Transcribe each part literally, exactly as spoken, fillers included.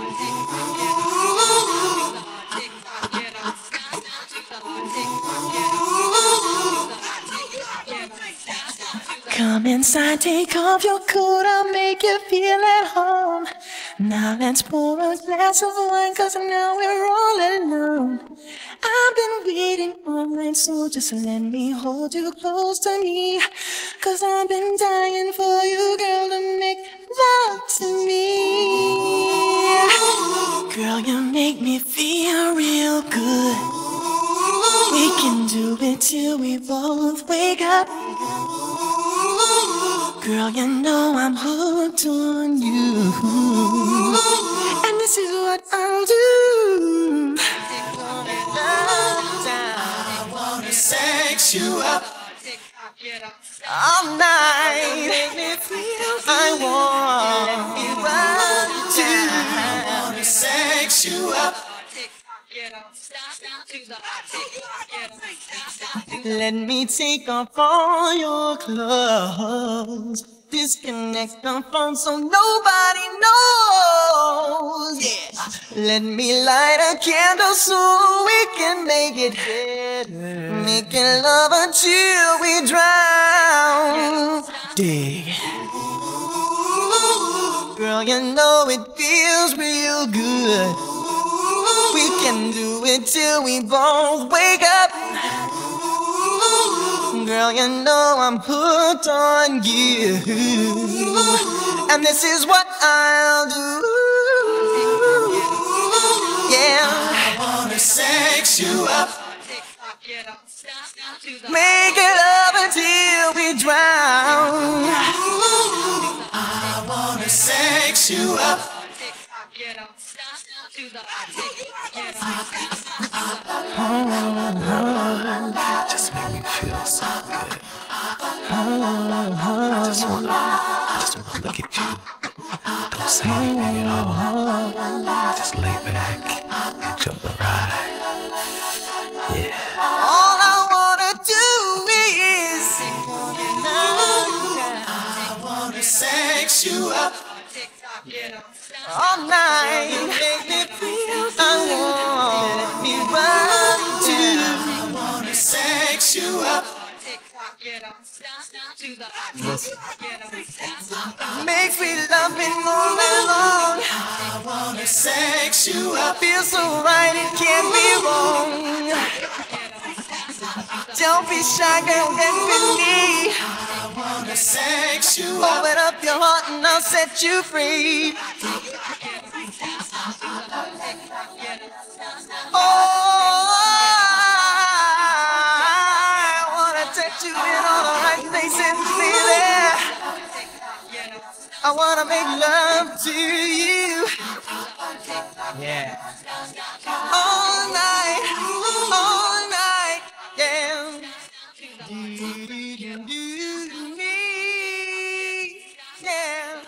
Come inside, take off your coat, I'll make you feel at home. Now let's pour a glass of wine, cause now we're all alone. I've been waiting all night, so just let me hold you close to me. Cause I've been dying for you, girl, to make love to me. Girl, you make me feel real good. We can do it till we both wake up. Girl, you know I'm hooked on you. And this is what I'll do. I wanna sex you up all night. Make me feel I want you right too. I wanna sex you up. Let me take off all your clothes. Disconnect the phone so nobody knows. Yeah. Let me light a candle so we can make it better. Making love until we drown. Dig. Girl, you know it feels real good. We can do it till we both wake up. Girl, you know I'm hooked on you. And this is what I'll do. Yeah, I wanna sex you up. Make it up until we drown. I wanna sex you up. Just make me feel so good. I just wanna, I just wanna look at you. Don't say anything at all. Just lay back, enjoy the ride. Yeah. All I wanna do is I wanna sex you up all night. Make me feel I want me right too. I wanna sex you up. Makes me love it all day long. I wanna sex you up. Feels so right, it can't be wrong. Don't be shy, girl, get with me. I wanna sex you up. Open up your heart and I'll set you free. Oh, I wanna touch you in all the right places, baby. I wanna make love to you. Yeah. All night, all night, yeah. Do, do, do, do, me, yeah.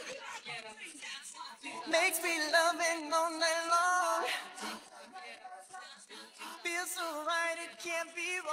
Makes me loving all night long. Feels so right, it can't be wrong.